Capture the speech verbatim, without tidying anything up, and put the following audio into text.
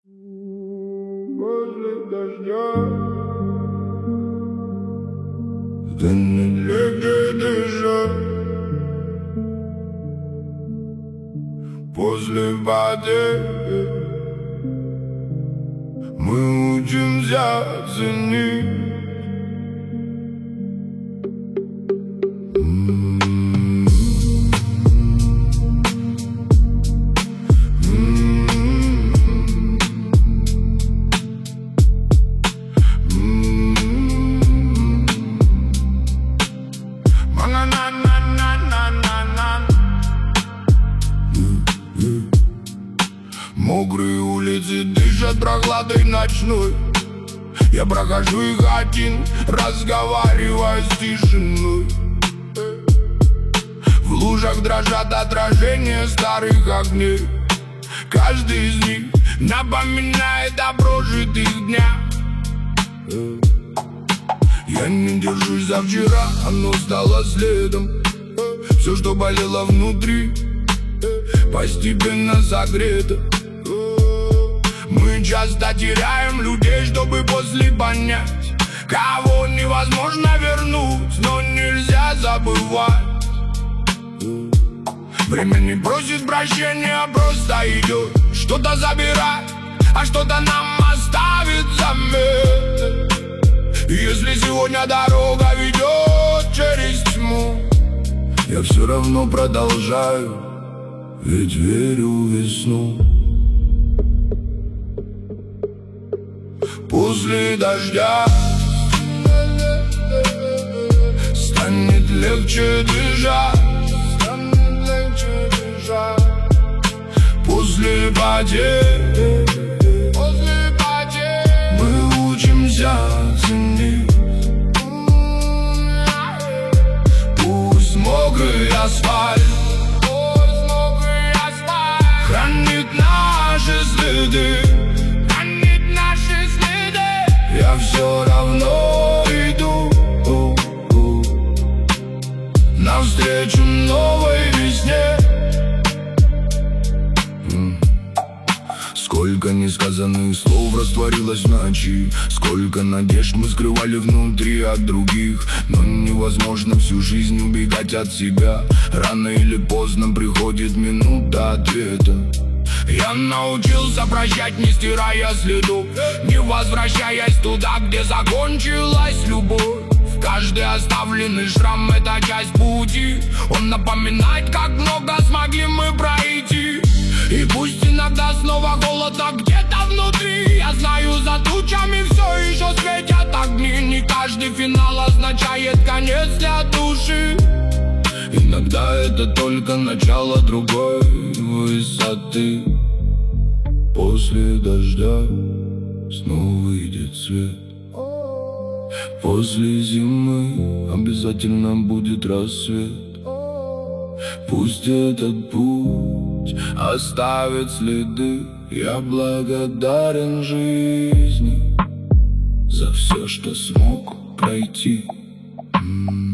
После дождя станет легче дышать. После потери мы учимся ценить. Мокрые улицы дышат прохладой ночной. Я прохожу их один, разговаривая с тишиной. В лужах дрожат отражения старых огней. Каждый из них напоминает о прожитых днях. Я не держусь за вчера, оно стало следом. Все, что болело внутри, постепенно согрето. Мы часто теряем людей, чтобы после понять, кого невозможно вернуть, но нельзя забывать. Время не просит прощения, просто идет. Что-то забирает, а что-то нам оставит заметно. И если сегодня дорога ведет через тьму, я все равно продолжаю, ведь верю в весну. После дождя станет легче дышать. После потери мы учимся ценить. Пусть мокрый асфальт хранит наши следы. Я все равно иду навстречу новой весне. Сколько несказанных слов растворилось в ночи, сколько надежд мы скрывали внутри от других. Но невозможно всю жизнь убегать от себя. Рано или поздно приходит минута ответа. Я научился прощать, не стирая следов, не возвращаясь туда, где закончилась любовь. Каждый оставленный шрам — это часть пути. Он напоминает, как много смогли мы пройти. И пусть иногда снова холодно где-то внутри, я знаю, за тучами все еще светят огни. Не каждый финал означает конец для души. Иногда это только начало другой высоты. После дождя снова выйдет свет. После зимы обязательно будет рассвет. Пусть этот путь оставит следы. Я благодарен жизни за все, что смог пройти.